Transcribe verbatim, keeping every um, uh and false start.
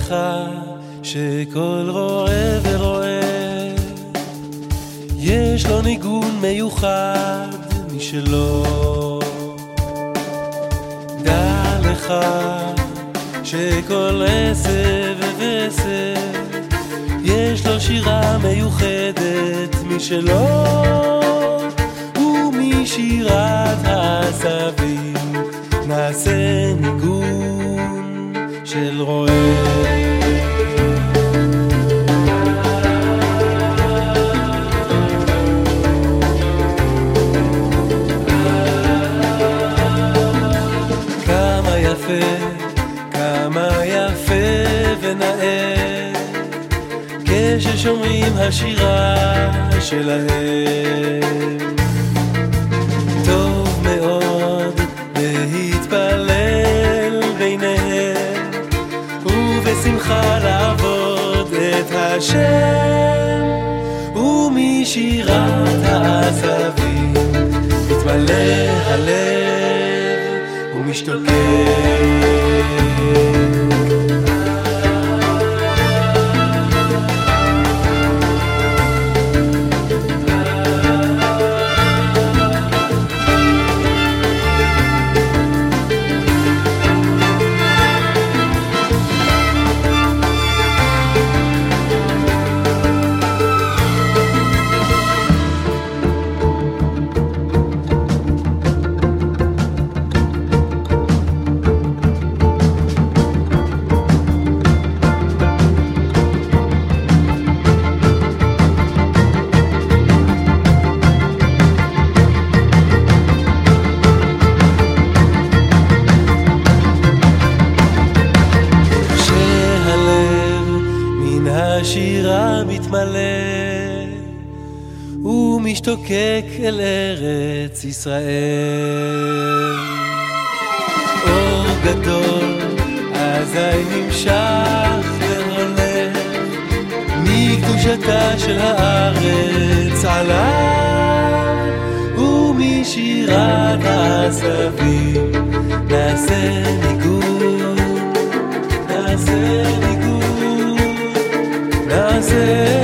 לך שכל רואה ורואה יש לו ניגון מיוחד משלו. דע לך שכל עשב ועשב יש לו שירה מיוחדת משלו, ומשירת העשבים נעשה ניגון של רועה. כמה יפה, כמה יפה ונאה כששומעים השירה שלהם. טוב מאוד להתפלל ביניהם ובשמחה לעבוד את השם, ומשירת העשבים מתמלא הלב ומשתוקק. השירה מתמלא ומשתוקק אל ארץ ישראל. אור גדול אזי נמשך והולך מקדושתה של הארץ עליו, ומשירת העשבים נעשה ניגון, נעשה ניגון, נעשה